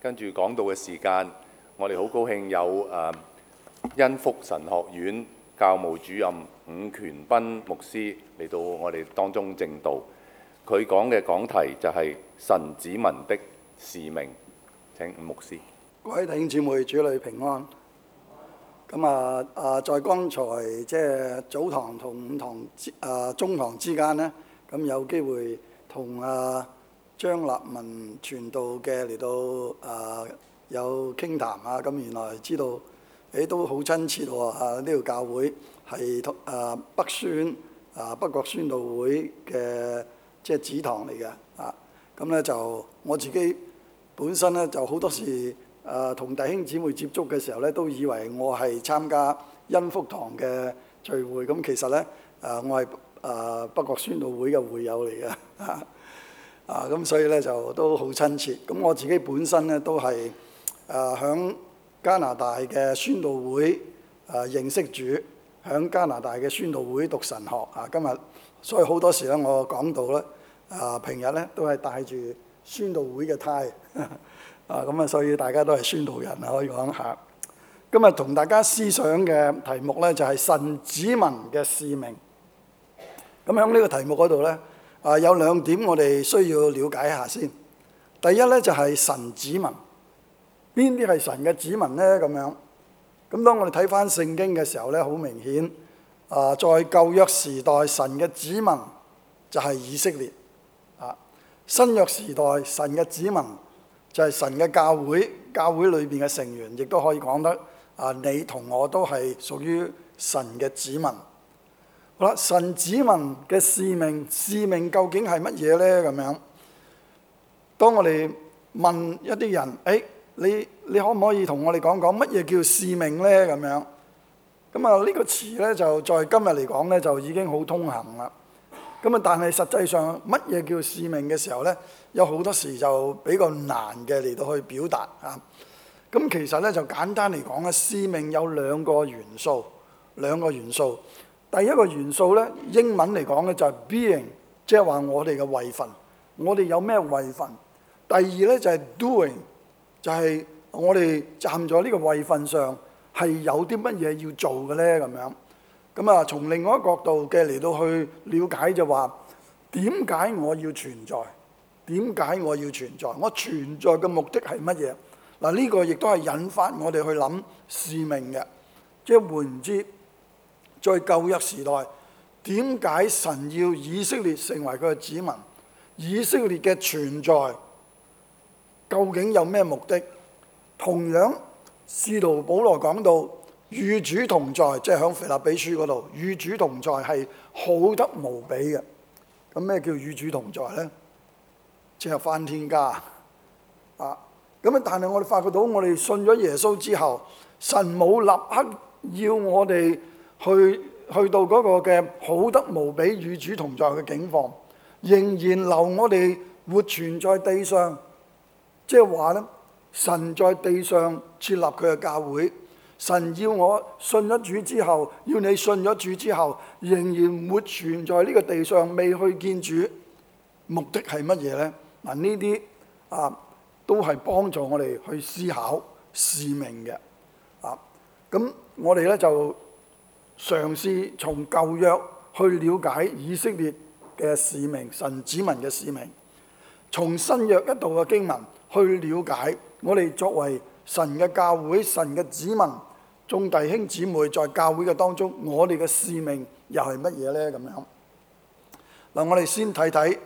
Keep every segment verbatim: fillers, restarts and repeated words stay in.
跟住講道嘅時間，我哋好高興有誒、呃、恩福神學院教務主任伍權斌牧師嚟到我哋當中證道。佢講嘅講題就係神子民的使命。請伍牧師。 各位弟兄姊妹，主裏平安。咁啊啊，在剛才即係早堂同午堂啊中堂之間呢，咁有機會同啊張立文傳道嘅嚟到啊有傾談啊，咁原來知道誒都好親切喎啊！呢個教會係同啊北宣啊北角宣道會嘅即係子堂嚟嘅啊。咁咧就我自己本身咧就好多時。誒同、呃、弟兄姊妹接觸嘅時候咧，都以為我係參加恩福堂嘅聚會，咁其實咧誒、呃、我係誒、呃、北角宣道會嘅會友嚟嘅，啊咁所以咧就都好親切。咁我自己本身咧都係誒響加拿大嘅宣道會誒、呃、認識主，響加拿大嘅宣道會讀神學啊。今日所以好多時咧我講到咧誒平日咧都係帶住宣道會嘅呔。啊，咁啊，所以大家都係宣道人啊，可以講下。今日同大家思想嘅題目咧，就係神子民嘅使命。咁喺呢個題目嗰度咧，啊有兩點我哋需要了解一下先。第一咧就係神子民，邊啲係神嘅子民咧？咁樣。咁當我哋睇翻聖經嘅時候咧，好明顯啊，在舊約時代，神嘅子民就係以色列；啊，新約時代，神嘅子民就係神嘅教會，教會裏邊嘅成員，亦都可以講得啊，你同我都係屬於神嘅子民。好啦，神子民嘅使命，使命究竟係乜嘢呢？咁樣，當我哋問一啲人，誒、哎，你你可唔可以同我哋講講乜嘢叫使命呢？咁樣，咁啊呢個詞呢，就在今日嚟講呢，就已經好通行啦。咁啊，但係實際上乜嘢叫使命嘅時候呢？有好多時就比較難嘅嚟到去表達啊。咁其實咧就簡單嚟講咧，使命有兩個元素，兩個元素。第一個元素咧，英文嚟講咧就係 being，即係話我哋嘅位份，我哋有咩位份。第二咧就係 doing，就係我哋站咗呢個位份上係有啲乜嘢要做嘅咧咁樣。咁啊，從另外一個角度嘅嚟到去了解就話，點解我要存在？點解我要存在？我存在嘅目的係乜嘢？嗱，呢個亦都係引發我哋去諗使命嘅。即係換言之，在舊約時代，點解神要以色列成為佢嘅子民？以色列嘅存在究竟有咩目的？同樣，使徒保羅講到與主同在，即係喺腓立比書嗰度，與主同在係好得無比嘅。咁咩叫與主同在呢？即係返天家啊！咁啊，但係我哋發覺到，我哋信咗耶穌之後，神冇立刻要我哋去去到嗰個嘅好得無比與主同在嘅境況，仍然留我哋活存在地上。即係話咧，神在地上設立佢嘅教會，神要我信咗主之後，要你信咗主之後，仍然活存在呢個地上，未去見主，目的係乜嘢呢？嗱，呢啲啊都係幫助我哋去思考使命嘅啊。咁我哋咧就嘗試從舊約去了解以色列嘅使命，神子民嘅使命；從新約一度嘅經文去了解我哋作為神嘅教會、神嘅子民、眾弟兄姊妹在教會嘅當中，我哋嘅使命又係乜嘢呢？咁樣嗱，我哋先睇睇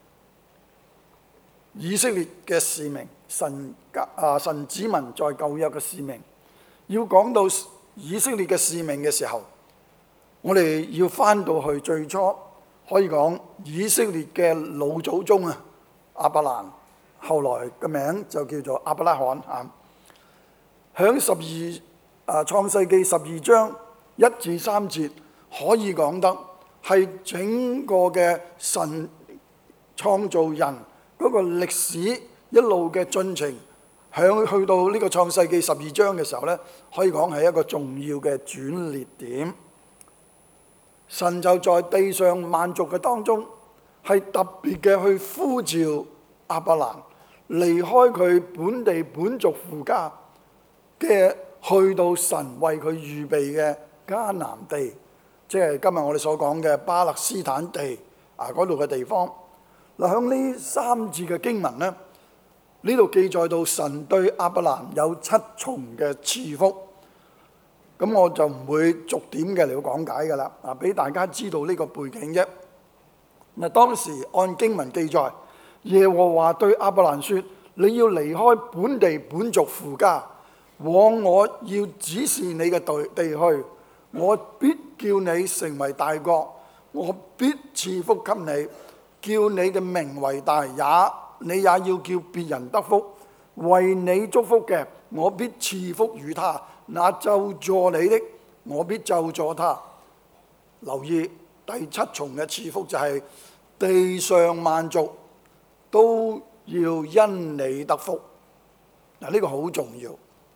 以色列嘅使命，神啊神子民在舊約嘅使命。要講到以色列嘅使命嘅時候，我哋要翻到去最初，可以講以色列嘅老祖宗啊，亞伯蘭，後來嘅名就叫做亞伯拉罕啊。響十二啊創世記十二章一至三節，可以講得係整個嘅神創造人嗰個歷史一路嘅進程，響去到呢個創世記十二章嘅時候呢，可以講係一個重要嘅轉捩點。神就在地上萬族嘅當中，係特別嘅去呼召亞伯蘭離開佢本地本族父家嘅，去到神為佢預備嘅迦南地，即係今日我哋所講嘅巴勒斯坦地啊嗰度嘅地方。嗱，響呢三節嘅經文呢，呢度記載到神對亞伯蘭有七重嘅賜福。咁我就唔會逐點嘅嚟到講解㗎啦，啊，俾大家知道呢個背景啫。嗱，當時按經文記載，耶和華對亞伯蘭說：你要離開本地本族父家，往我要指示你嘅地地去，我必叫你成為大國，我必賜福給你，叫你嘅名為大，也你也要叫別人得福。為你祝福嘅，我必賜福與他；那咒詛你的，我必咒詛他。留意第七重嘅賜福就係地上萬族都要因你得福。嗱，呢個好重要。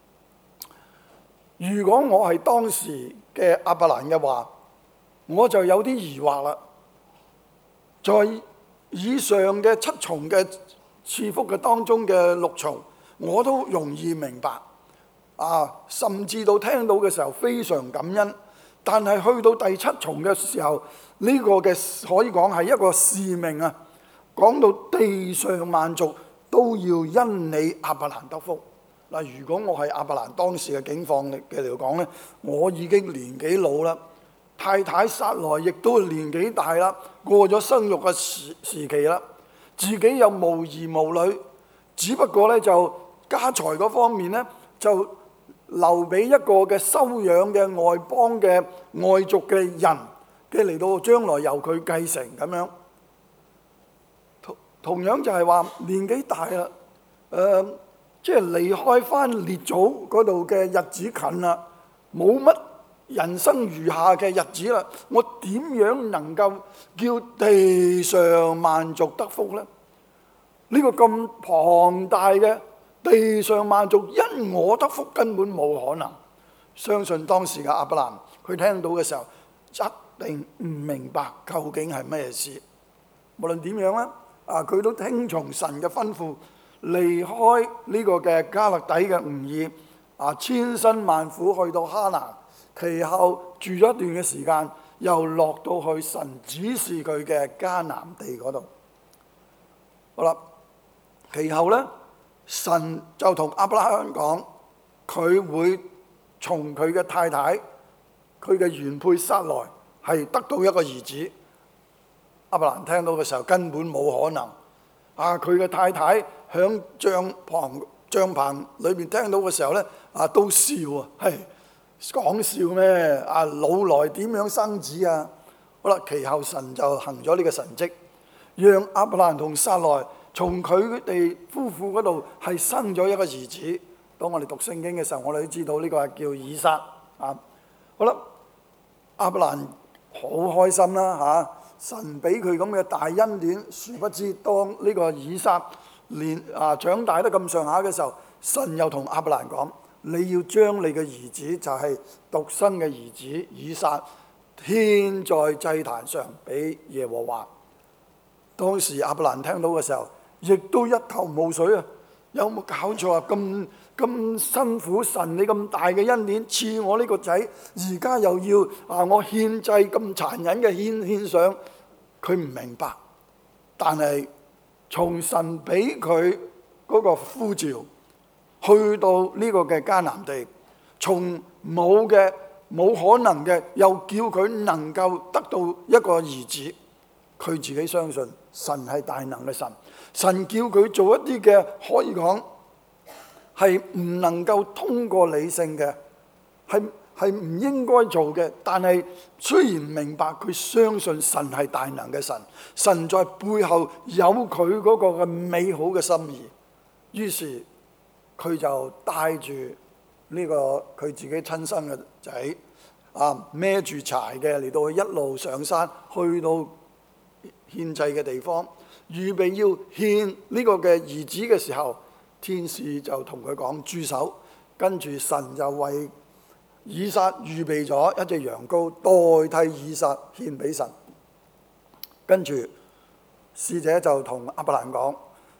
如果我係當時嘅亞伯蘭嘅話，我就有啲疑惑啦。在以上嘅七重嘅賜福嘅當中嘅六重，我都容易明白，啊，甚至到聽到嘅時候非常感恩。但係去到第七重嘅時候，呢、這個嘅可以講係一個使命啊！講到地上萬族都要因你亞伯蘭得福。嗱，如果我係亞伯蘭當時嘅境況嘅嚟講呢，我已經年紀老啦，太太撒萊亦都年紀大啦，過咗生育嘅時時期啦，自己又無兒無女，只不過呢，就家財嗰方面呢，就留俾一個嘅收養嘅外邦嘅外族嘅人嘅嚟到將來由佢繼承咁樣。同同樣就係話年紀大啦，誒、呃，即係離開翻列祖嗰度嘅日子近啦，冇乜人生餘下嘅日子啦，我點樣能夠叫地上萬族得福呢？呢、這個咁龐大嘅地上萬族因我得福根本冇可能。相信當時嘅亞伯蘭佢聽到嘅時候一定唔明白究竟係咩事。無論點樣咧，啊佢都聽從神嘅吩咐，離開呢個嘅加勒底嘅吾珥，啊千辛萬苦去到哈蘭，其後住咗一段嘅時間，又落到去神指示佢嘅迦南地嗰度。好啦，其後咧，神就同亞伯拉罕講，佢會從佢嘅太太，佢嘅原配撒萊係得到一個兒子。亞伯蘭聽到嘅時候根本冇可能。啊，佢嘅太太響帳篷帳篷裏面聽到嘅時候咧，啊都笑啊，係講笑咩？啊老來點樣生子啊？好啦，其後神就行咗呢個神蹟，讓亞伯蘭同撒萊從佢哋夫婦嗰度係生咗一個兒子。當我哋讀聖經嘅時候，我哋都知道呢個係叫以撒啊。好啦，亞伯蘭好開心啦嚇、啊，神俾佢咁嘅大恩典。殊不知當呢個以撒年啊長大得咁上下嘅時候，神又同亞伯蘭講：你要將你嘅兒子，就係獨生嘅兒子以撒，獻在祭壇上俾耶和華。當時亞伯蘭聽到嘅時候，亦都一頭霧水啊！有冇搞錯啊？咁咁辛苦，神你咁大嘅恩典賜我呢個仔，而家又要啊我獻祭咁殘忍嘅獻獻上，佢唔明白。但係從神俾佢嗰個呼召，去到呢個嘅迦南地，從冇嘅冇可能嘅，又叫佢能夠得到一個兒子，佢自己相信神係大能嘅神。神叫佢做一啲嘅可以講係唔能夠通過理性嘅，係係唔應該做嘅。但係雖然明白，佢相信神係大能嘅神，神在背後有佢嗰個嘅美好嘅心意。於是佢就帶住呢個佢自己親生嘅仔啊，孭住柴嘅嚟到一路上山，去到獻祭嘅地方。預備要獻呢個嘅兒子嘅時候，天使就同佢講住手，跟住神就為以撒預備咗一隻羊羔代替以撒獻俾神。跟住使者就同亞伯蘭講：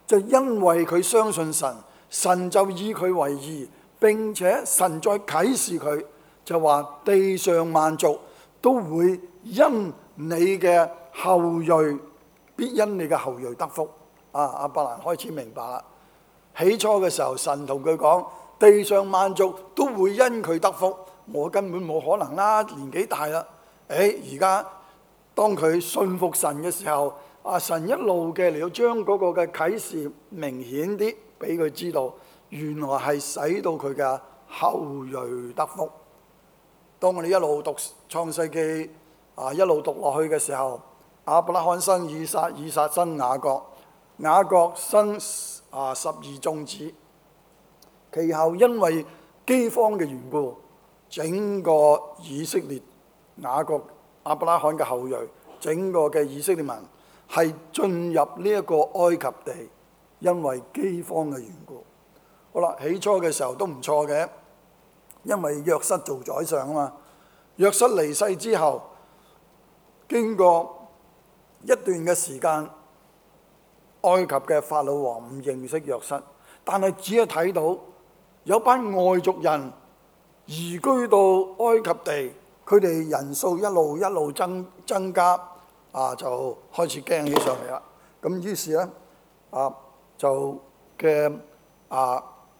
就因為佢相信神，神就以佢為義，並且神再啟示佢，就話地上萬族都會因你嘅後裔，必因你嘅後裔得福。啊，亞伯蘭開始明白啦。起初嘅時候，神同佢講，地上萬族都會因佢得福。我根本冇可能啦，年紀大啦。誒，而家當佢信服神嘅時候，啊，神一路嘅嚟到將嗰個嘅啟示明顯啲俾佢知道，原來係使到佢嘅後裔得福。當我哋一路讀創世記啊，一路讀落去嘅時候，亞伯拉罕生以撒，以撒生雅各，雅各生啊十二眾子。其後因為饑荒嘅緣故，整個以色列雅各亞伯拉罕嘅後裔，整個嘅以色列民係進入呢一個埃及地，因為饑荒嘅緣故。好啦，起初嘅時候都唔錯嘅，因為約瑟做宰相啊嘛。約瑟離世之後，經過一段嘅時間，埃及嘅法老王唔認識約瑟，但係只係睇到有班外族人移居到埃及地，佢哋人數一路一路增增加，啊就開始驚起上嚟啦。咁於是咧，啊就嘅啊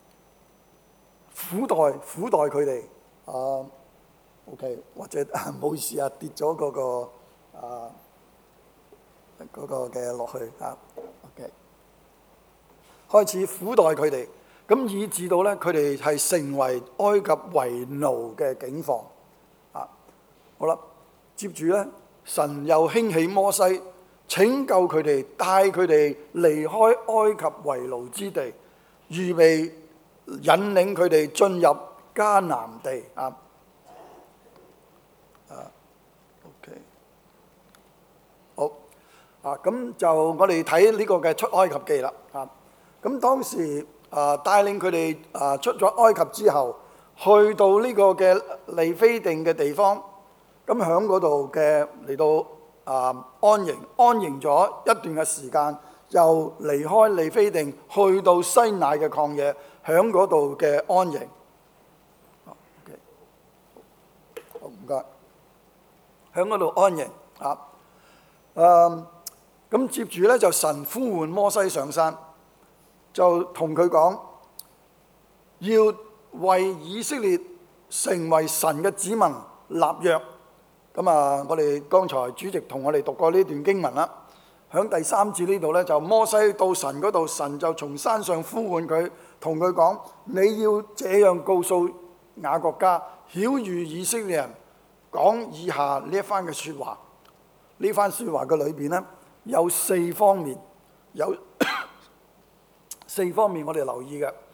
苦待苦待佢哋啊。OK， 或者唔好意思啊，跌咗嗰個啊嗰個嘅落去啊。OK， 開始苦待佢哋，咁以致到咧佢哋係成為埃及為奴嘅境況啊。好啦，接住咧，神又興起摩西，拯救佢哋，帶佢哋離開埃及為奴之地，預備引領佢哋進入迦南地啊。OK， 好啊，咁就我哋睇呢個嘅出埃及記啦。啊，咁當時啊帶領佢哋啊出咗埃及之後，去到呢個嘅利非定嘅地方，咁喺嗰度嘅嚟到啊安營，安營咗一段嘅時間，又離開利非定，去到西乃嘅曠野，喺嗰度嘅安營。OK， 好唔該。喺嗰度安營啊，誒咁接住咧就神呼喚摩西上山，就同佢講要為以色列成為神嘅子民立約。咁啊，我哋剛才主席同我哋讀過呢段經文啦。喺第三節呢度咧，就摩西到神嗰度，神就從山上呼喚佢，同佢講：你要這樣告訴雅各家，曉諭以色列人。講以下呢一番嘅説話，呢番説話嘅裏邊呢，有四方面，有四方面我哋留意嘅。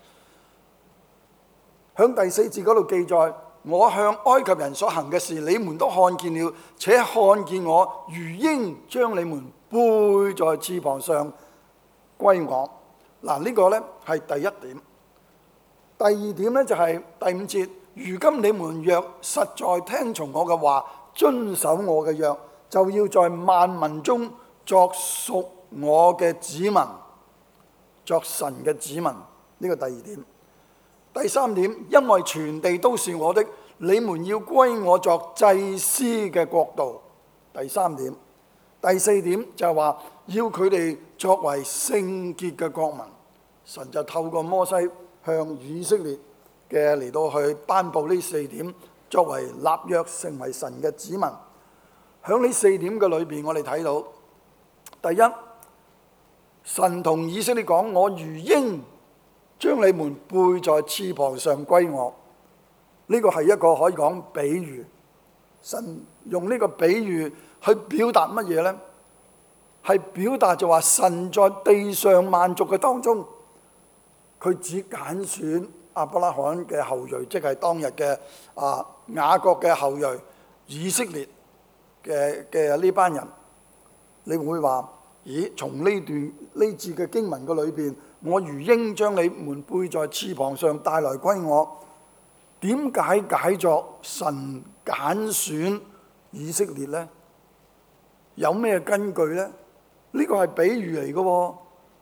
響第四節嗰度記載，我向埃及人所行嘅事，你們都看見了，且看見我如鷹將你們背在翅膀上歸我。嗱，呢個呢係第一點。第二點呢，就係第五節。如今你們若實在聽從我嘅話，遵守我嘅約，就要在萬民中作屬我嘅子民，作神嘅子民。呢個第二點。第三點，因為全地都是我的，你們要歸我作祭司嘅國度。第三點。第四點就係話要佢哋作為聖潔嘅國民。神就透過摩西向以色列嘅嚟到去頒布呢四點，作為立約成為神嘅子民。喺呢四點嘅裏邊，我哋睇到第一，神同以色列講：我如鷹將你們背在翅膀上歸我。呢個係一個可以講比喻。神用呢個比喻去表達乜嘢呢？係表達就話神在地上萬族嘅當中，佢只揀選亞伯拉罕嘅後裔，即係當日嘅啊雅各嘅後裔，以色列嘅嘅呢班人。你會話：咦？從呢段呢節嘅經文嘅裏邊，我如鷹將你們背在翅膀上帶來歸我。點解解作神揀選以色列呢？有咩根據呢？呢個係比喻嚟嘅喎。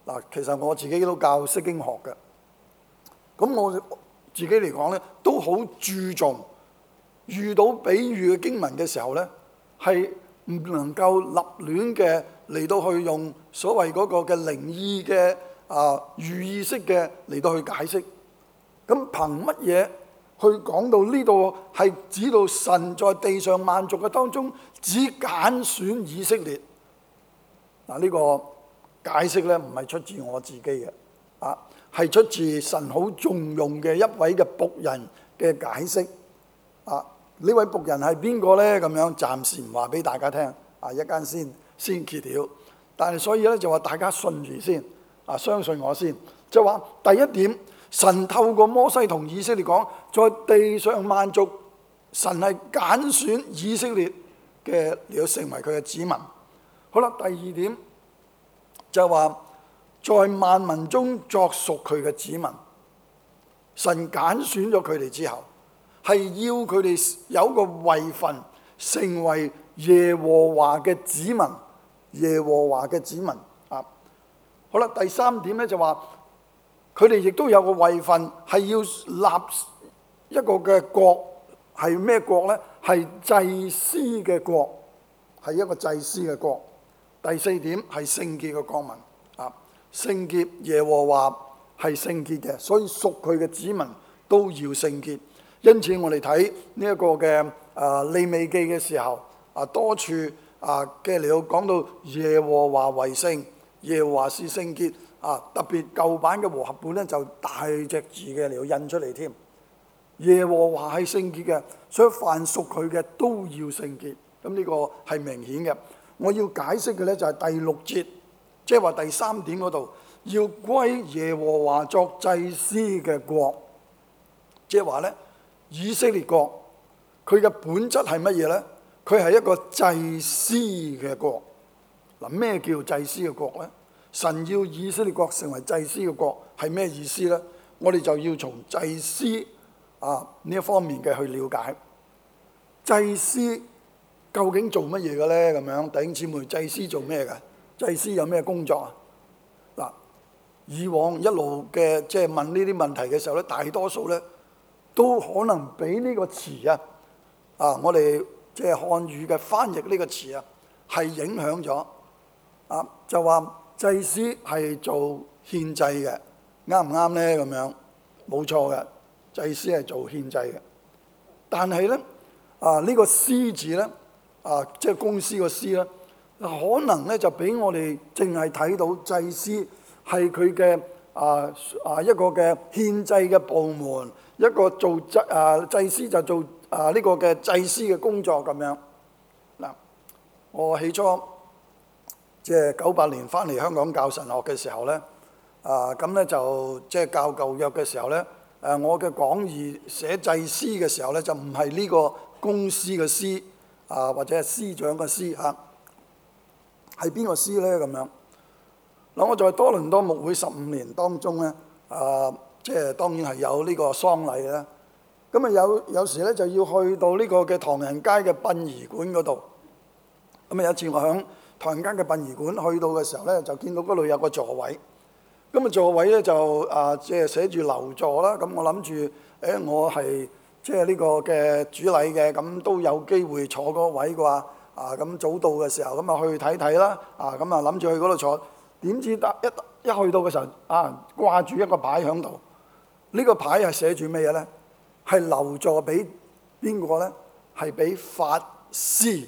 嗱，其實我自己都教釋經學嘅，咁我自己嚟講咧，都好注重遇到比喻嘅經文嘅時候咧，係唔能夠立亂嘅嚟到去用所謂嗰個嘅靈意嘅啊寓意式嘅嚟到去解釋。咁憑乜嘢去講到呢度係指到神在地上萬族嘅當中只揀選以色列？嗱，呢個解釋咧唔係出自我自己嘅，啊係出自神好重用嘅一位嘅僕人嘅解釋。啊，呢位僕人係邊個咧？咁樣暫時唔話俾大家聽，啊一間先先揭曉。但係所以咧就話大家信住先，啊相信我先。就話第一點，神透過摩西同以色列講，在地上萬族，神係揀選以色列嘅嚟到成為佢嘅子民。好啦，第二點就話在萬民中作屬佢嘅子民，神揀選咗佢哋之後，係要佢哋有個位份，成為耶和華嘅子民。耶和華嘅子民啊，好啦，第三點咧就話佢哋亦都有個位份，係要立一個嘅國，係咩國咧？係祭司嘅國，係一個祭司嘅國。第四點係聖潔嘅國民啊，聖潔，耶和華係聖潔嘅，所以屬佢嘅子民都要聖潔。因此我哋睇呢一個嘅啊利未記嘅時候啊，多處啊嘅嚟到講到耶和華為聖，耶和華是聖潔啊，特別舊版嘅和合本咧就大隻字嘅嚟到印出嚟添。耶和華係聖潔嘅，所以凡屬佢嘅都要聖潔。咁呢個係明顯嘅。我要解釋嘅咧就係第六節，即係話第三點嗰度要歸耶和華作祭司嘅國，即係話咧以色列國佢嘅本質係乜嘢咧？佢係一個祭司嘅國。嗱，咩叫祭司嘅國咧？神要以色列國成為祭司嘅國係咩意思咧？我哋就要從祭司啊呢一方面嘅去了解祭司究竟做乜嘢嘅咧？咁樣弟兄姊妹，祭司做咩嘅？祭司有咩工作啊？嗱，以往一路嘅即係問呢啲問題嘅時候咧，大多數咧都可能俾呢個詞啊啊，我哋即係漢語嘅翻譯呢個詞啊，係影響咗啊，就話祭司係做獻祭嘅，啱唔啱咧？咁樣冇錯嘅，祭司係做獻祭嘅，但係咧啊呢個司字咧。啊，即係公司個司咧，可能咧就俾我哋淨係睇到祭司係佢嘅啊啊一個嘅獻祭嘅部門，一個做祭啊祭司就做啊呢個嘅祭司嘅工作咁樣。嗱，我起初即係九八年翻嚟香港教神學嘅時候咧，啊咁咧就即係教舊約嘅時候咧，誒我嘅講義寫祭司嘅時候咧，就唔係呢個公司嘅司。啊，或者係司長嘅司嚇，係邊個司咧？咁樣嗱，我在多倫多牧會十五年當中咧，啊，即係當然係有呢個喪禮啦。咁啊，有有時咧就要去到呢個嘅唐人街嘅殯儀館嗰度。咁啊，有一次我響唐人街嘅殯儀館去到嘅時候咧，就見到嗰度有個座位。咁啊，座位咧就啊，即係寫住留座啦。咁我諗住，誒，我係。即係呢個嘅主禮嘅，咁都有機會坐嗰位啩，啊咁早到嘅時候，咁啊去睇睇啦，啊咁啊諗住去嗰度坐，點知得一一去到嘅時候，啊掛住一個牌喺度，呢個牌係寫住咩嘢咧？係留座俾邊個咧？係俾法師。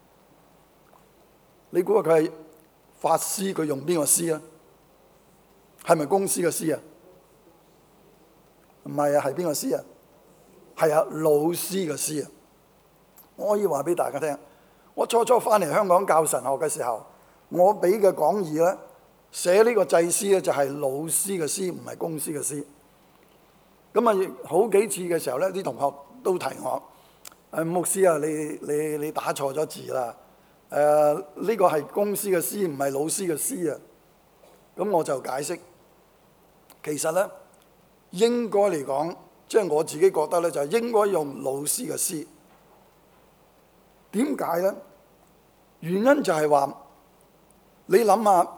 你估下佢係法師，佢用邊個師啊？係咪公司嘅師啊？唔係啊，係邊個師啊？係啊，老師嘅師啊！我可以話俾大家聽，我初初翻嚟香港教神學嘅時候，我俾嘅講義咧，寫呢個祭司咧就係老師嘅師，唔係公司嘅師。咁啊，好幾次嘅時候咧，啲同學都提我：誒牧師啊，你你你打錯咗字啦！誒、呃、呢、呢個係公司嘅師，唔係老師嘅師啊！咁我就解釋，其實咧應該嚟講。即係我自己覺得咧，就係應該用老師嘅師。點解咧？原因就係話，你諗下，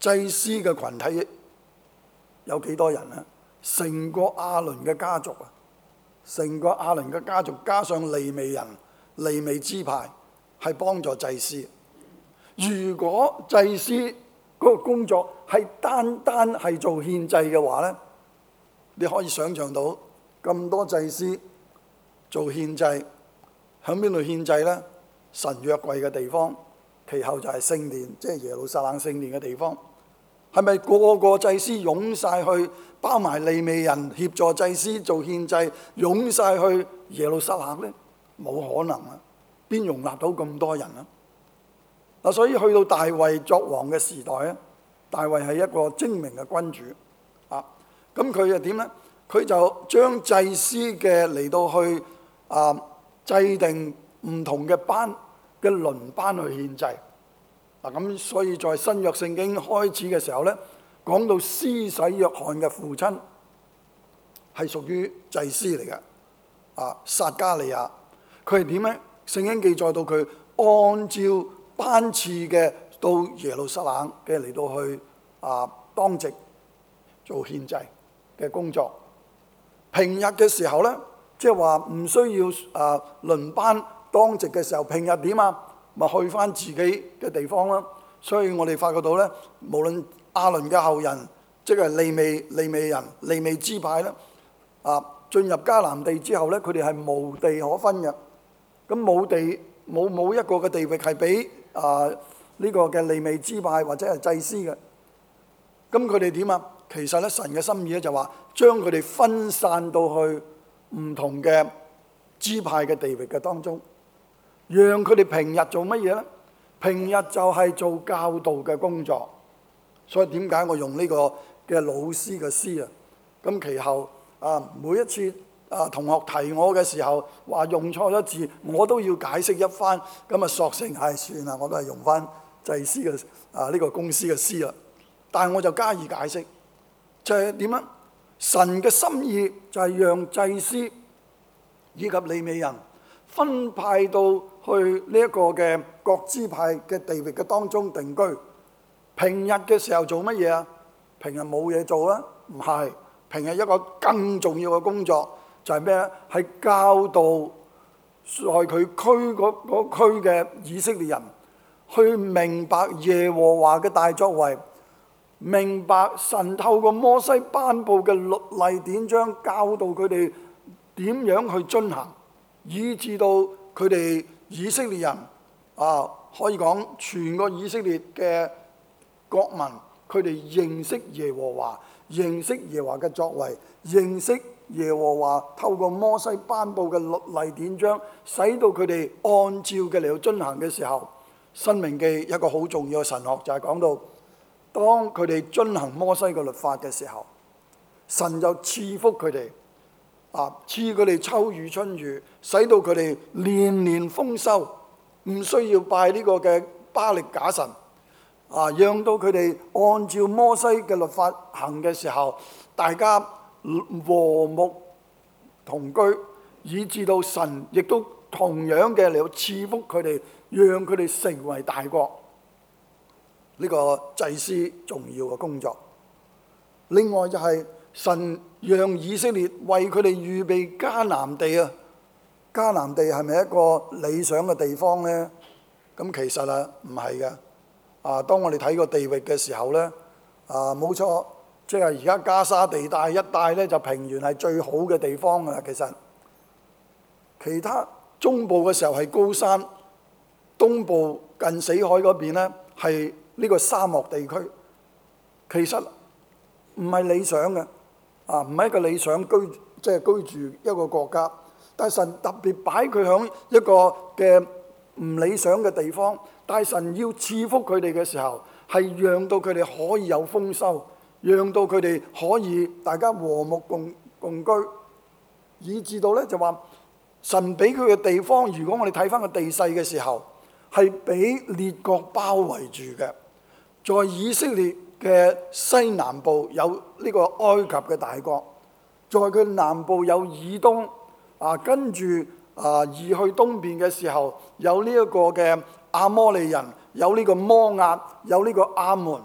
祭司嘅群體有幾多人呢？成個亞倫嘅家族啊，成個亞倫嘅家族加上利未人、利未支派係幫助祭司。如果祭司嗰個工作係單單係做獻祭嘅話呢，你可以想像到咁多祭司做獻祭，喺邊度獻祭呢？神約櫃嘅地方，其後就係聖殿，即係耶路撒冷聖殿嘅地方。係咪個個祭司湧晒去，包埋利未人協助祭司做獻祭，湧晒去耶路撒冷呢？冇可能啊！邊容納到咁多人啊？嗱，所以去到大衛作王嘅時代咧，大衛係一個精明嘅君主啊。咁佢又點呢？佢就將祭司嘅嚟到去啊制定唔同嘅班嘅輪班去獻祭。嗱，咁所以在新約聖經開始嘅時候咧，講到施洗約翰嘅父親係屬於祭司嚟嘅，啊撒迦利亞，佢係點咧？聖經記載到佢按照班次嘅到耶路撒冷嘅嚟到去啊當值做獻祭嘅工作。平日嘅時候咧，即係話唔需要啊輪班當值嘅時候，平日點啊？咪去翻自己嘅地方啦，所以我哋發覺到咧，無論亞倫嘅後人，即係利未、利未人、利未支派咧，啊進入迦南地之後咧，佢哋係無地可分嘅。咁冇地冇冇一個嘅地域係俾啊呢個嘅利未支派或者係祭司嘅。咁佢哋點啊？其實咧，神嘅心意咧就話將佢哋分散到去唔同嘅支派嘅地域嘅當中。讓佢哋平日做乜嘢呢？平日就係做教導嘅工作，所以點解我用呢個嘅老師嘅師啊？咁其後啊，每一次啊同學提我嘅時候話用錯咗字，我都要解釋一番。咁啊，索性係算啦，我都係用翻祭司嘅啊呢個公司嘅師啦。但係我就加以解釋，就係點啊？神嘅心意就係讓祭司以及利未人分派到去呢一個嘅各支派嘅地域嘅當中定居。平日嘅時候做乜嘢啊？平日冇嘢做啦，唔係。平日一個更重要嘅工作就係咩咧？係教導在佢區嗰嗰區嘅以色列人去明白耶和華嘅大作為，明白神透過摩西頒布嘅律例典章，教導佢哋點樣去遵行，以至到佢哋以色列人啊，可以講全個以色列嘅國民，佢哋認識耶和華，認識耶和華嘅作為，認識耶和華透過摩西頒布嘅律例典章，使到佢哋按照嘅嚟到遵行嘅時候，申命記一個好重要嘅神學就係講到，當佢哋遵行摩西嘅律法嘅時候，神就賜福佢哋。啊！賜佢哋秋雨春雨，使到佢哋年年豐收，唔需要拜呢個嘅巴力假神。啊，讓到佢哋按照摩西嘅律法行嘅時候，大家和睦同居，以至到神亦都同樣嘅嚟到賜福佢哋，讓佢哋成為大國。呢、這個祭司重要嘅工作。另外就係神讓以色列為佢哋預備迦南地啊！迦南地係咪一個理想嘅地方呢？咁其實啊，唔係嘅。啊，當我哋睇個地域嘅時候呢，啊冇錯，即係而家加沙地帶一帶呢，就平原係最好嘅地方㗎啦。其實其他中部嘅時候係高山，東部近死海嗰邊呢係呢個沙漠地區。其實唔係理想嘅。啊，唔係一個理想居，即係居住一個國家，但係神特別擺佢響一個嘅唔理想嘅地方，但係神要賜福佢哋嘅時候，係讓到佢哋可以有豐收，讓到佢哋可以大家和睦共共居，以至到咧就話神俾佢嘅地方，如果我哋睇翻個地勢嘅時候，係俾列國包圍住嘅，在以色列嘅西南部有呢個埃及嘅大國，在佢南部有以東，啊跟住啊移去東邊嘅時候有呢一個嘅亞摩利人，有呢個摩押，有呢個亞門，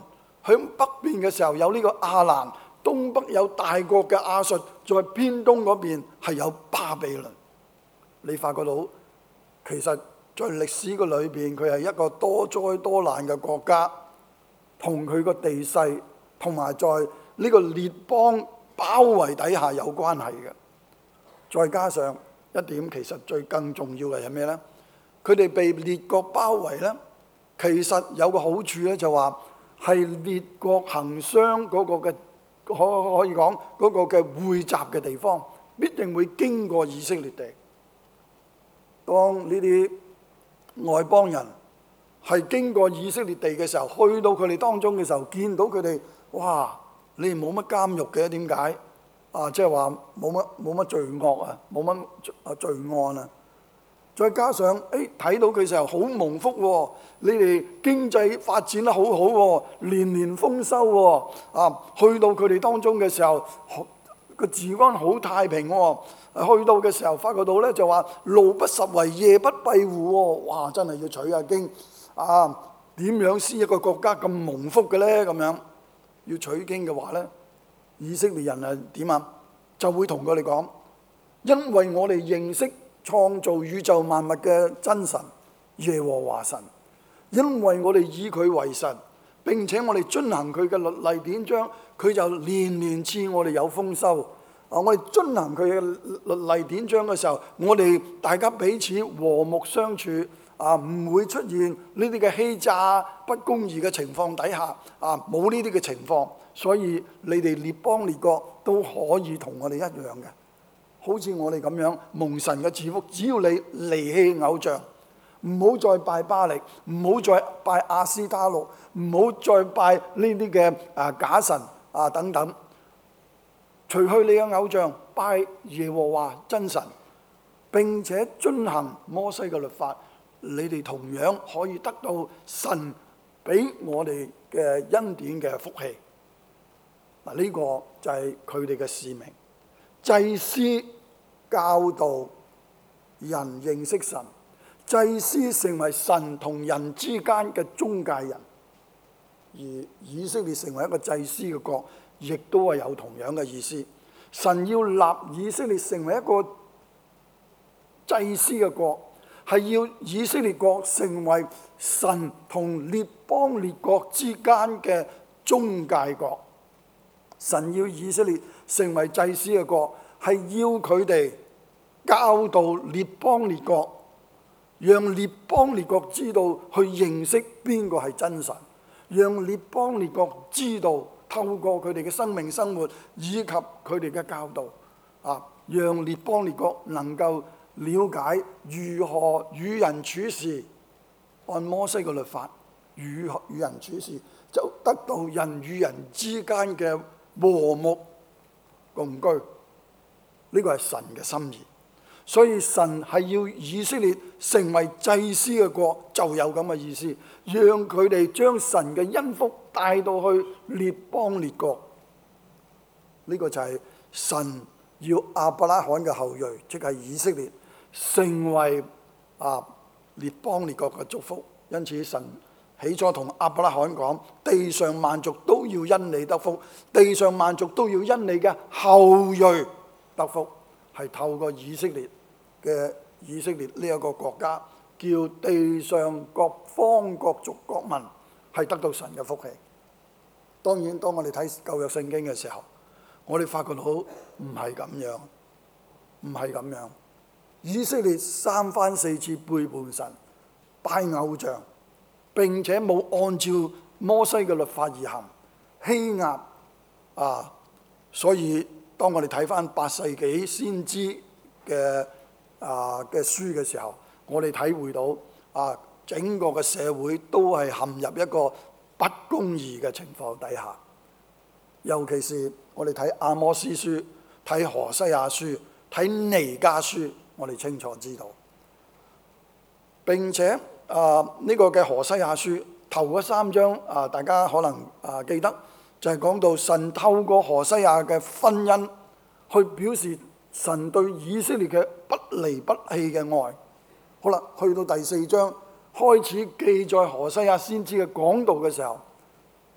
響北邊嘅時候有呢個亞蘭，東北有大國嘅亞述，在偏東嗰邊係有巴比倫。你發覺到其實在歷史嘅裏邊，佢係一個多災多難嘅國家，同佢個地勢同埋在呢個列邦包圍底下有關係嘅。再加上一點，其實最更重要嘅係咩呢？佢哋被列國包圍呢，其實有個好處咧，就話係列國行商嗰個嘅可可以講嗰個嘅匯集嘅地方，必定會經過以色列地。當呢啲外邦人係經過以色列地嘅時候，去到佢哋當中嘅時候，見到佢哋，哇！你冇乜監獄嘅，點解？啊，即係話冇乜冇乜罪惡啊，冇乜啊罪案啊。再加上誒睇到佢嘅時候好蒙福喎、哦，你哋經濟發展得好好、哦、喎，年年豐收喎、哦。啊，去到佢哋當中嘅時候，個治安好太平喎、哦。去到嘅時候，發覺到咧就話路不拾遺，夜不閉戶喎。哇！真係要取下經啊！點樣先一個國家咁蒙福嘅咧？咁樣要取經嘅話咧，以色列人係點啊？就會同佢哋講，因為我哋認識創造宇宙萬物嘅真神耶和華神，因為我哋以佢為神，並且我哋遵行佢嘅律例典章，佢就年年賜我哋有豐收。啊！我哋遵行佢嘅律例典章嘅時候，我哋大家彼此和睦相處，啊，唔會出現呢啲嘅欺詐不公義嘅情況底下，啊，冇呢啲嘅情況，所以你哋列邦列國都可以同我哋一樣嘅，好似我哋咁樣蒙神嘅賜福。只要你離棄偶像，唔好再拜巴力，唔好再拜亞斯他錄，唔好再拜呢啲嘅啊假神啊等等。除去你嘅偶像，拜耶和華真神，並且遵行摩西嘅律法，你哋同樣可以得到神俾我哋嘅恩典嘅福氣。嗱，呢個就係佢哋嘅使命，祭司教導人認識神，祭司成為神同人之間嘅中介人，而以色列成為一個祭司嘅國，亦都係有同樣嘅意思。神要立以色列成為一個祭司嘅國，係要以色列國成為神同列邦列國之間嘅中介國。神要以色列成為祭司嘅國，係要佢哋教導列邦列國，讓列邦列國知道去認識邊個係真神，讓列邦列國知道透過佢哋嘅生命生活以及佢哋嘅教導，啊，讓列邦列國能夠了解如何與人處事，按摩西嘅律法與與人處事，就得到人與人之間嘅和睦共居。呢個係神嘅心意。所以神係要以色列成為祭司嘅國，就有咁嘅意思，讓佢哋將神嘅恩福帶到去列邦列國。呢個就係神要亞伯拉罕嘅後裔，即係以色列成為啊列邦列國嘅祝福。因此神起初同亞伯拉罕講，地上萬族都要因你得福，地上萬族都要因你嘅後裔得福，係透過以色列嘅以色列呢一個國家，叫地上各方各族各民係得到神嘅福氣。當然，當我哋睇舊約聖經嘅時候，我哋發覺到唔係咁樣，唔係咁樣。以色列三番四次背叛神，拜偶像，並且冇按照摩西嘅律法而行，欺壓啊！所以當我哋睇翻八世紀先知嘅啊嘅書嘅時候，我哋體會到啊整個嘅社會都係陷入一個不公義嘅情況底下。尤其是我哋睇阿摩司書、睇何西阿書、睇彌迦書，我哋清楚知道。並且啊呢、這個嘅何西阿書頭嗰三章啊，大家可能啊記得，就係、是、講到神透過何西阿嘅婚姻去表示神對以色列嘅不離不棄嘅愛。好啦，去到第四章開始記載何西阿先知嘅講道嘅時候，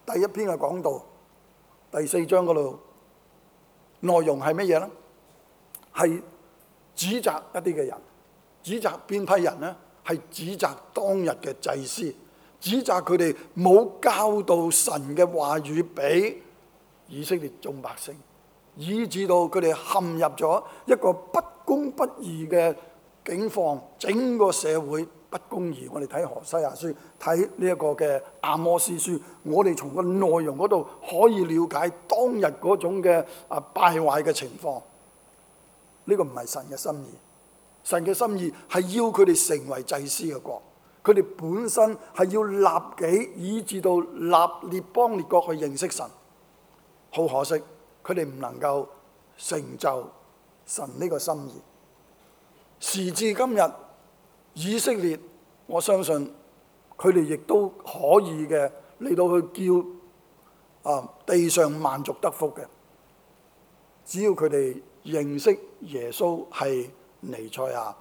第一篇嘅講道，第四章嗰度內容係乜嘢呢？係指責一啲嘅人，指責邊批人呢？係指責當日嘅祭司，指責佢哋冇教導神嘅話語俾以色列眾百姓，以致到佢哋陷入咗一個不公不義嘅境況，整個社會不公義。我哋睇何西阿書，睇呢一個嘅阿摩司書，我哋從個內容嗰度可以了解當日嗰種嘅啊敗壞嘅情況。呢個唔係神嘅心意，神嘅心意係要佢哋成為祭司嘅國，佢哋本身係要立己，以致到立列邦列國去認識神。好可惜，佢哋唔能夠成就神呢個心意。時至今日，以色列，我相信佢哋亦都可以嘅嚟到去叫啊地上萬族得福嘅，只要佢哋認識耶穌係彌賽亞。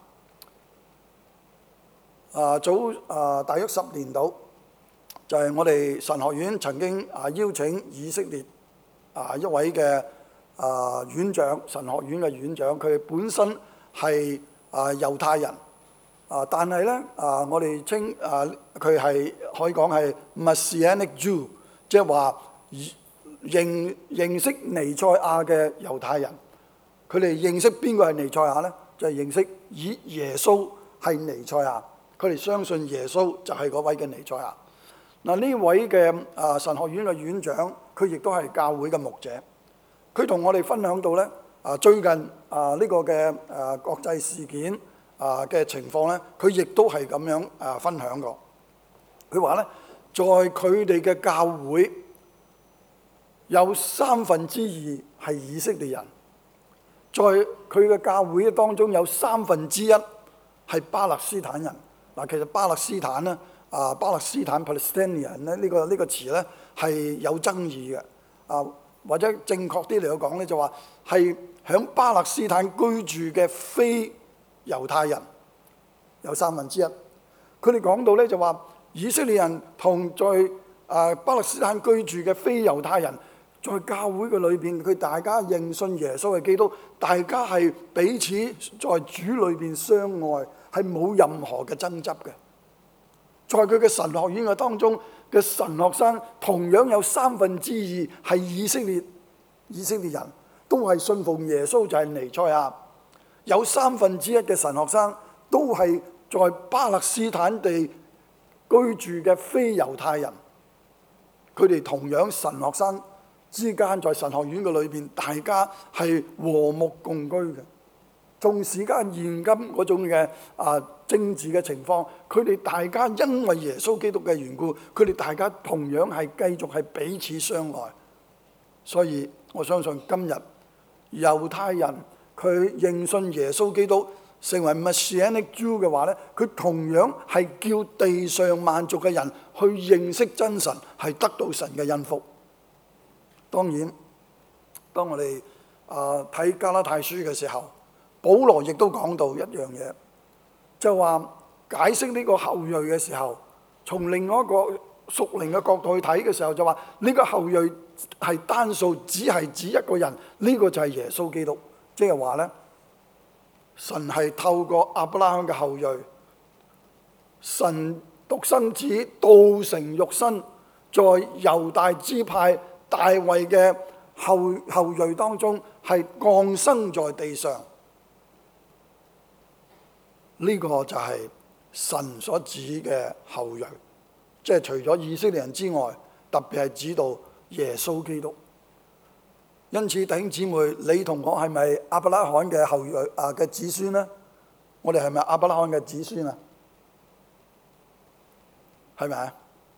啊早啊大約十年度，就係、是、我哋神學院曾經啊邀請以色列啊一位嘅啊院長，神學院嘅院長，佢本身係啊猶太人。啊！但係咧，啊，我哋稱啊，佢係可以講係 Messianic Jew， 即係話認認識彌賽亞嘅猶太人。佢哋認識邊個係彌賽亞咧？就係、是、認識以耶穌係彌賽亞。佢哋相信耶穌就係嗰位嘅彌賽亞。嗱，呢位嘅啊神學院嘅院長，佢亦都係教會嘅牧者。佢同我哋分享到咧，啊最近啊呢個嘅啊國際事件啊嘅情況咧，佢亦都係咁樣啊分享過。佢話咧，在佢哋嘅教會有三分之二係以色列人，在佢嘅教會當中有三分之一係巴勒斯坦人。嗱，其實巴勒斯坦咧啊，巴勒斯坦 Palestinian 咧呢個呢個詞咧係有爭議嘅啊，或者正確啲嚟講咧就話係響巴勒斯坦居住嘅非猶太人有三分之一。佢哋講到咧就話以色列人同在啊巴勒斯坦居住嘅非猶太人，在教會嘅裏邊，佢大家認信耶穌係基督，大家係彼此在主裏邊相愛，係冇任何嘅爭執嘅。在佢嘅神學院嘅當中嘅神學生，同樣有三分之二係以色列以色列人，都係信奉耶穌就係彌賽亞。有三分之一嘅神學生都係在巴勒斯坦地居住嘅非猶太人，佢哋同樣神學生之間在神學院嘅裏邊，大家係和睦共居嘅。縱使間現今嗰種嘅啊政治嘅情況，佢哋大家因為耶穌基督嘅緣故，佢哋大家同樣係繼續係彼此相愛。所以我相信今日猶太人佢認信耶穌基督成為 Messianic Jew 嘅話咧，佢同樣係叫地上萬族嘅人去認識真神，係得到神嘅恩福。當然，當我哋啊睇加拉太書嘅時候，保羅亦都講到一樣嘢，就話解釋呢個後裔嘅時候，從另外一個屬靈嘅角度去睇嘅時候，就話呢個後裔係單數，只係指一個人，呢個就係耶穌基督。即係話咧，神係透過亞伯拉罕嘅後裔，神獨生子道成肉身，在猶大支派大衛嘅後後裔當中，係降生在地上。呢個就係神所指嘅後裔，即係除咗以色列人之外，特別係指到耶穌基督。因此，弟兄姊妹，你同我係咪亞伯拉罕嘅後裔啊嘅子孫呢？我哋係咪亞伯拉罕嘅子孫啊？係咪啊？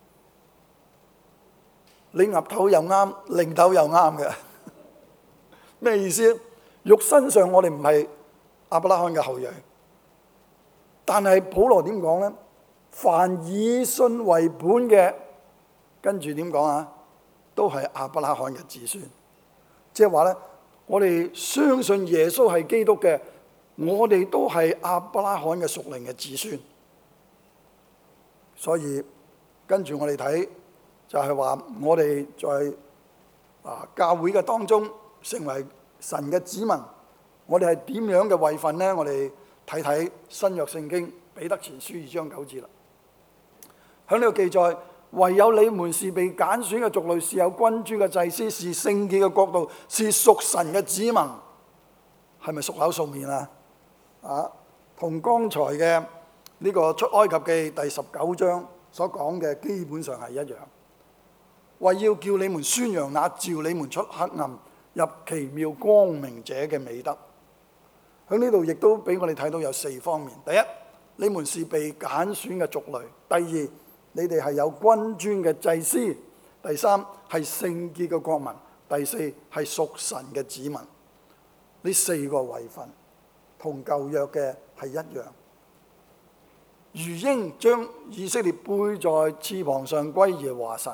你岌頭又啱，擰頭又啱嘅。咩意思？肉身上我哋唔係亞伯拉罕嘅後裔。但係保羅點講呢？凡以信為本嘅，跟住點講啊？都係亞伯拉罕嘅子孫。即係話咧，我哋相信耶穌係基督嘅，我哋都係亞伯拉罕嘅屬靈嘅子孫。所以跟住我哋睇就係話我哋在啊教會嘅當中成為神嘅子民，我哋係點樣嘅位份呢？我哋睇睇新約聖經彼得前書二章九節啦。喺呢度記載，唯有你們是被揀選嘅族類，是有君尊嘅祭司，是聖潔嘅國度，是屬神嘅子民。係咪熟口熟面啊？啊，同剛才嘅呢個出埃及記第十九章所講嘅基本上係一樣。為要叫你們宣揚那召你們出黑暗入奇妙光明者嘅美德。喺呢度亦都俾我哋睇到有四方面。第一，你們是被揀選嘅族類；第二，你哋係有君尊嘅祭司；第三，係聖潔嘅國民；第四，係屬神嘅子民。呢四個位份同舊約嘅係一樣。如鷹將以色列背在翅膀上歸耶和華神，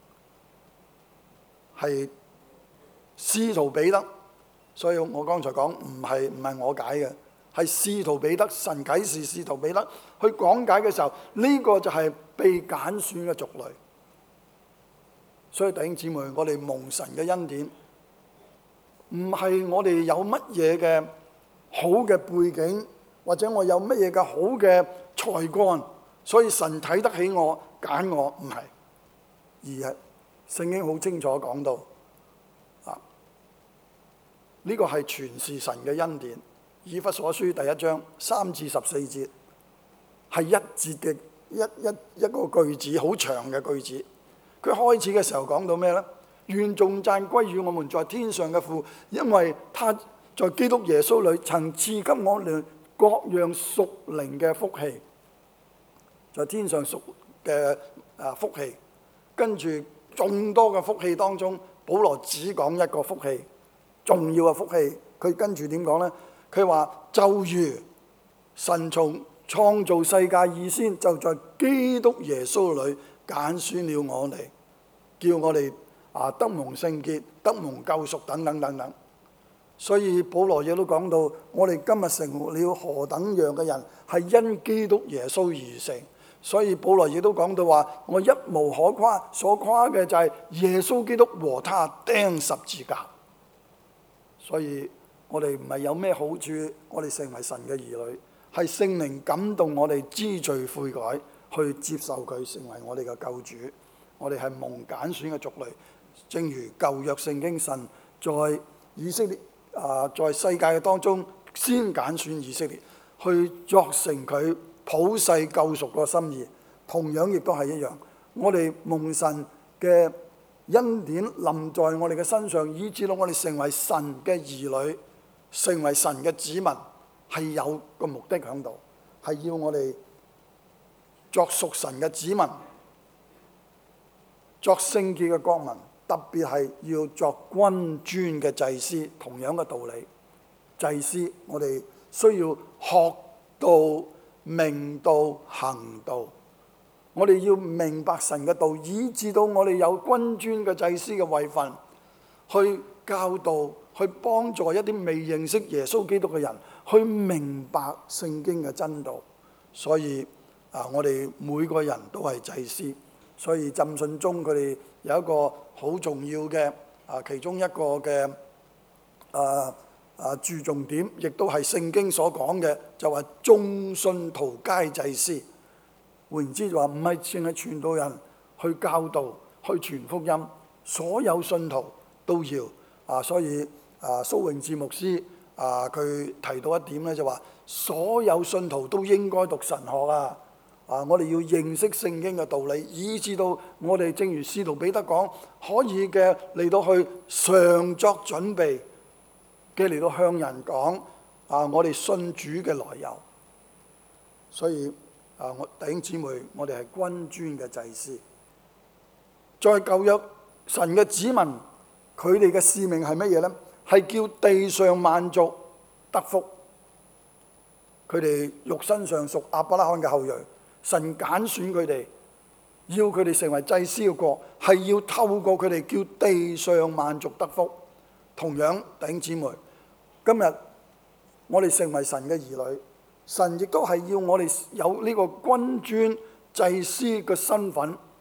係使徒彼得。所以我剛才講唔係唔係我解嘅，係使徒彼得，神啟示使徒彼得去講解嘅時候，呢、這個就係被揀選嘅族類。所以弟兄姊妹，我哋蒙神嘅恩典，唔係我哋有乜嘢嘅好嘅背景，或者我有乜嘢嘅好嘅才幹，所以神睇得起我揀我，唔係，而係聖經好清楚講到。呢個係全是神嘅恩典。以弗所書第一章三至十四節係一節嘅一一一個句子，好長嘅句子。佢開始嘅時候講到咩呢？願頌讚歸於我們在天上嘅父，因為他在基督耶穌裏曾賜給我哋各樣屬靈嘅福氣，在天上屬嘅啊福氣。跟住眾多嘅福氣當中，保羅只講一個福氣。重要嘅福氣，佢跟住點講呢？佢話就如神從創造世界以先，就在基督耶穌裏揀選了我哋，叫我哋啊得蒙聖潔、得蒙救贖等等等等。所以保羅亦都講到，我哋今日成了何等樣嘅人，係因基督耶穌而成。所以保羅亦都講到話，我一無可誇，所誇嘅就係耶穌基督和他釘十字架。所以我哋唔係有咩好處，我哋成為神嘅兒女，係聖靈感動我哋知罪悔改，去接受佢成為我哋嘅救主。我哋係蒙揀選嘅族類，正如舊約聖經神在以色列啊，在世界嘅當中先揀選以色列，去作成佢普世救贖個心意。同樣亦都係一樣，我哋蒙神嘅恩典臨在我哋嘅身上，以致到我哋成為神嘅兒女，成為神嘅子民，係有個目的喺度，係要我哋作屬神嘅子民，作聖潔嘅國民，特別係要作君尊嘅祭司。同樣嘅道理，祭司我哋需要學道、明道、行道。我哋要明白神嘅道，以致到我哋有君尊嘅祭司嘅位份，去教導、去幫助一啲未認識耶穌基督嘅人，去明白聖經嘅真道。所以啊，我哋每個人都係祭司。所以浸信中佢哋有一個好重要嘅啊，其中一個嘅啊啊注重點，亦都係聖經所講嘅，就話眾信徒皆祭司。換言之就話唔係淨係傳道人去教導、去傳福音，所有信徒都要啊。所以啊，蘇永智牧師啊，佢提到一點咧，就話所有信徒都應該讀神學啊。啊，我哋要認識聖經嘅道理，以至到我哋正如使徒彼得講，可以嘅嚟到去常作準備嘅嚟到向人講啊，我哋信主嘅來由。所以啊！我弟兄姊妹，我哋係君尊嘅祭司。在舊約神嘅子民，佢哋嘅使命係乜嘢呢？係叫地上萬族得福。佢哋肉身上屬亞伯拉罕嘅後裔，神揀選佢哋，要佢哋成為祭司嘅國，係要透過佢哋叫地上萬族得福。同樣，弟兄姊妹，今日我哋成為神嘅兒女。神亦都係要我哋有呢個君尊祭司嘅身份，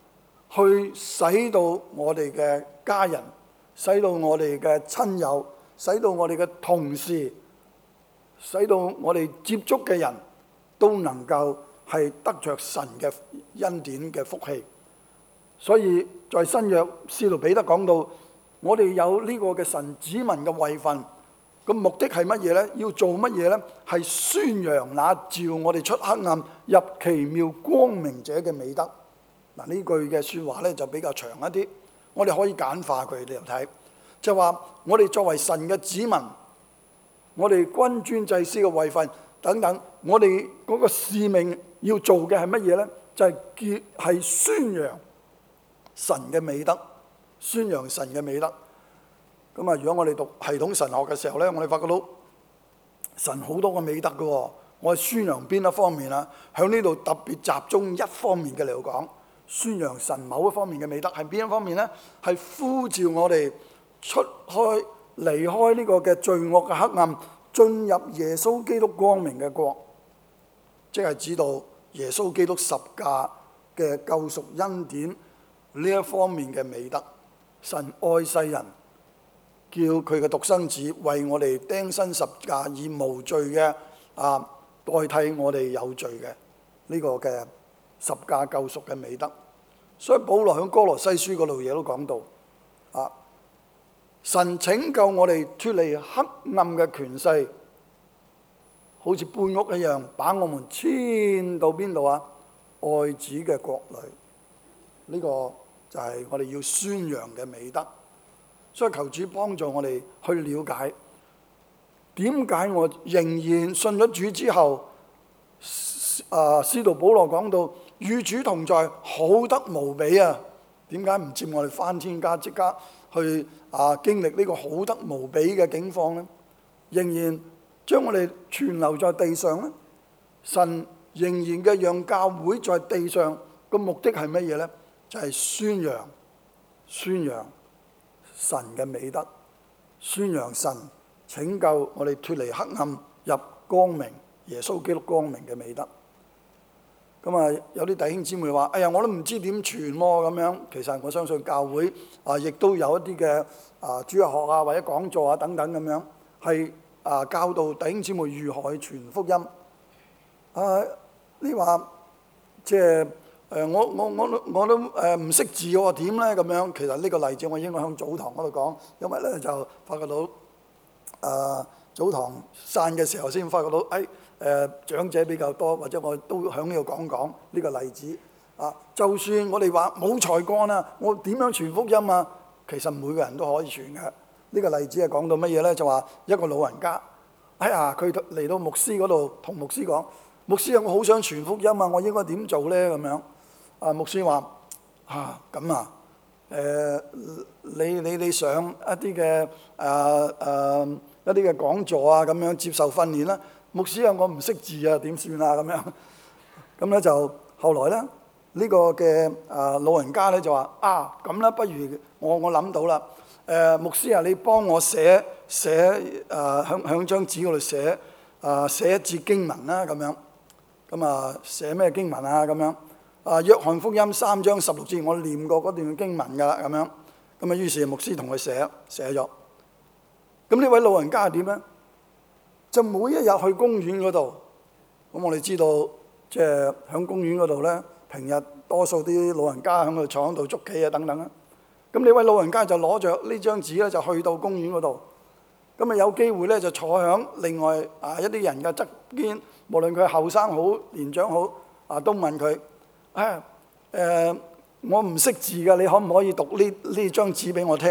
去使到我哋嘅家人，使到我哋嘅親友，使到我哋嘅同事，使到我哋接觸嘅人都能夠係得着神嘅恩典嘅福氣。所以在新約，使徒彼得講到，我哋有呢個嘅神子民嘅位份，個目的係乜嘢呢？要做乜嘢呢？係宣揚那召我哋出黑暗入奇妙光明者嘅美德。嗱，呢句嘅説話咧就比較長一啲，我哋可以簡化佢哋嚟睇，就話我哋作為神嘅子民，我哋君尊祭司嘅位份等等，我哋嗰個使命要做嘅係乜嘢呢？就係結係宣揚神嘅美德，宣揚神嘅美德。咁啊，如果我哋讀系統神學嘅時候咧，我哋發覺到神好多個美德嘅喎。我哋宣揚邊一方面啊？喺呢度特別集中一方面嘅嚟講，宣揚神某一方面嘅美德係邊一方面呢？係呼召我哋出開離開呢個嘅罪惡嘅黑暗，進入耶穌基督光明嘅國，即係指到耶穌基督十架嘅救贖恩典呢一方面嘅美德。神愛世人，叫佢嘅獨生子為我哋釘身十架，以無罪嘅啊代替我哋有罪嘅呢個嘅十架救贖嘅美德。所以保羅喺哥羅西書嗰度嘢都講到啊，神拯救我哋脫離黑暗嘅權勢，好似搬屋一樣，把我們遷到邊度啊？愛子嘅國裏。呢、這個就係我哋要宣揚嘅美德。所以求主幫助我哋去了解，點解我仍然信咗主之後，啊，使徒保羅講到與主同在，好得無比啊！點解唔接我哋翻天家，即刻去啊經歷呢個好得無比嘅境況呢？仍然將我哋存留在地上呢？神仍然嘅讓教會在地上個目的係乜嘢呢？就係、是、宣揚、宣揚神嘅美德，宣揚神拯救我哋脫離黑暗入光明，耶穌基督光明嘅美德。咁啊，有啲弟兄姊妹話：哎呀，我都唔知點傳喎咁樣。其實我相信教會啊，亦都有一啲嘅啊主日學啊或者講座啊等等咁樣，係啊教導弟兄姊妹如何去傳福音。啊，你話即係誒我我我我都誒唔識字喎，點咧咁樣？其實呢個例子我應該喺早堂嗰度講，因為咧就發覺到誒、呃、早堂散嘅時候先發覺到，誒、哎、誒、呃、長者比較多，或者我都喺呢度講講呢個例子啊。就算我哋話冇才幹啊，我點樣傳福音啊？其實每個人都可以傳嘅。呢、這個例子係講到乜嘢咧？就話一個老人家，哎呀，佢嚟到牧師嗰度同牧師講：牧師啊，我好想傳福音啊，我應該點做咧？咁樣。啊，牧師話：啊，咁啊，誒、呃，你你你上一啲嘅誒誒一啲嘅講座啊，咁樣接受訓練啦。牧師啊，我唔識字啊，點算啊？咁樣，咁咧就後來咧，呢、這個嘅啊老人家咧就話：啊，咁啦，不如我我諗到啦，誒、呃，牧師啊，你幫我寫寫誒響響張紙嗰度寫啊、呃、寫一節經文啦，咁樣，咁啊寫咩經文啊？咁樣。啊，約翰福音三章十六節，我念過嗰段經文㗎啦，咁樣，咁啊，於是牧師同佢寫寫咗。咁呢位老人家係點咧？就每一日去公園嗰度。咁我哋知道，即係喺公園嗰度咧，平日多數啲老人家喺度坐喺度捉棋啊等等啊。咁呢位老人家就攞着呢張紙咧，就去到公園嗰度。咁啊有機會咧就坐喺另外啊一啲人嘅側邊，無論佢後生好年長好，啊都問佢。啊，誒、呃，我唔識字㗎，你可唔可以讀呢呢張紙俾我聽？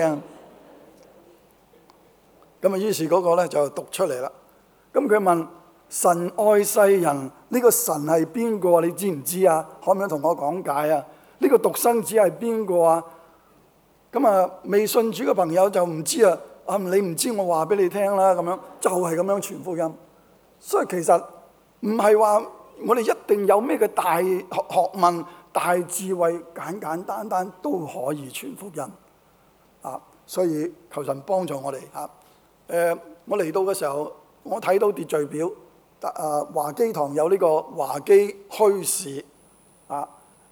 咁啊，於是嗰個咧就讀出嚟啦。咁佢問：神愛世人，呢、這個神係邊個？你知唔知啊？可唔可以同我講解啊？呢、這個獨生子係邊個啊？咁啊，未信主嘅朋友就唔知啊。啊，你唔知我話俾你聽啦。咁樣就係、是、咁樣傳福音。所以其實唔係話。我哋一定有咩嘅大學學問、大智慧，簡簡單單都可以傳福音啊！所以求神幫助我哋嚇。誒、呃，我嚟到嘅時候，我睇到秩序表，啊華基堂有呢個華基墟市啊。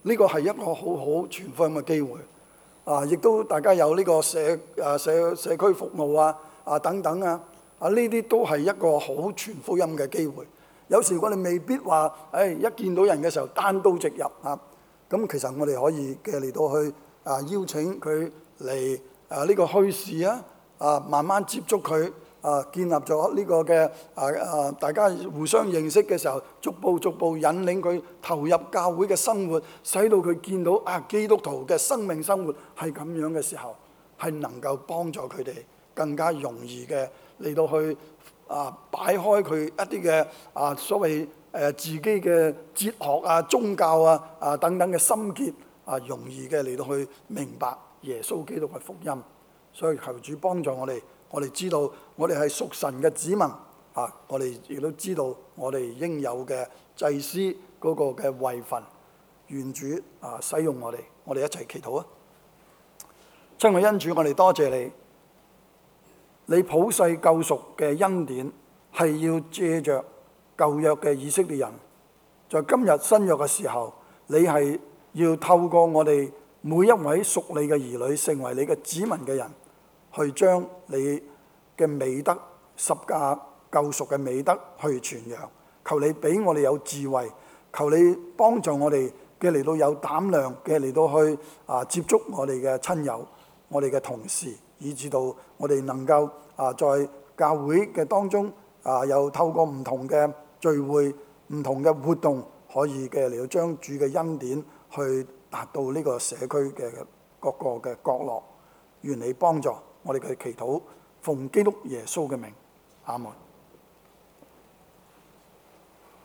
呢個係一個好好傳福音嘅機會。啊，亦都大家有呢個社啊社社區服務啊啊等等啊啊呢啲都係一個好傳福音嘅機會。有時我哋未必話，誒、哎、一見到人嘅時候單刀直入啊。咁其實我哋可以嘅嚟到去啊邀請佢嚟啊呢個墟市啊啊慢慢接觸佢啊，建立咗呢個嘅啊啊大家互相認識嘅時候，逐步逐步引領佢投入教會嘅生活，使到佢見到啊基督徒嘅生命生活係咁樣嘅時候，係能夠幫助佢哋更加容易嘅嚟到去啊擺開佢一啲嘅啊所謂誒自己嘅哲學啊、宗教啊啊等等嘅心結啊，容易嘅嚟到去明白耶穌基督嘅福音。所以求主幫助我哋，我哋知道我哋係屬神嘅子民啊，我哋亦都知道我哋應有嘅祭司嗰個嘅位份。願主啊使用我哋，我哋一齊祈禱啊！親愛恩主，我哋多謝你，你普世救贖嘅恩典係要借着舊約嘅以色列人，在今日新約嘅時候，你係要透過我哋每一位屬你嘅兒女，成為你嘅子民嘅人，去將你嘅美德、十架救贖嘅美德去傳揚。求你俾我哋有智慧，求你幫助我哋嘅嚟到有膽量嘅嚟到去啊接觸我哋嘅親友、我哋嘅同事，以至到我哋能夠啊在教會嘅當中啊又透過唔同嘅聚會、唔同嘅活動，可以嘅嚟到將主嘅恩典去達到呢個社區嘅各個嘅角落。願你幫助我哋嘅祈禱，奉基督耶穌嘅名，阿門。